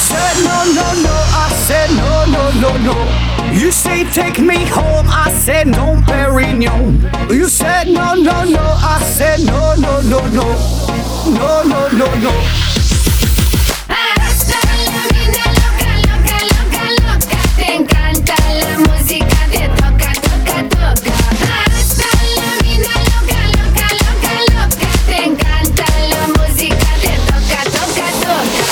said no, no, no, I said no, no, no, no. You say take me home, I said no, Perignon. You said no, no, no, I said no, no, no, no. No, no, no, no. Hasta la vida loca, loca, loca, loca. Te encanta la música, te toca, toca, toca. Hasta la vida loca, loca, loca, loca. Te encanta la música, te toca, toca, toca.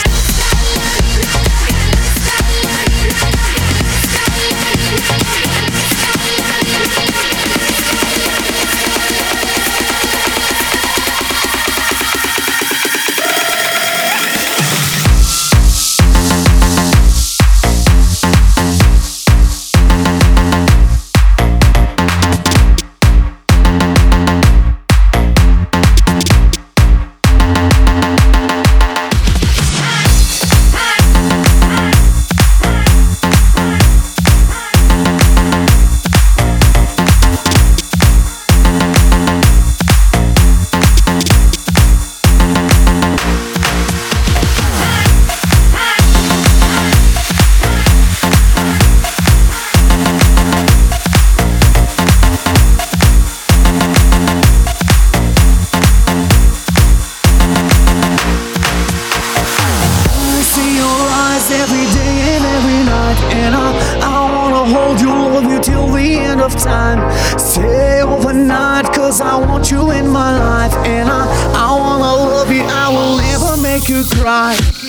Every day and every night, and I wanna hold you, love you till the end of time. Stay overnight, cause I want you in my life, and I wanna love you, I will never make you cry.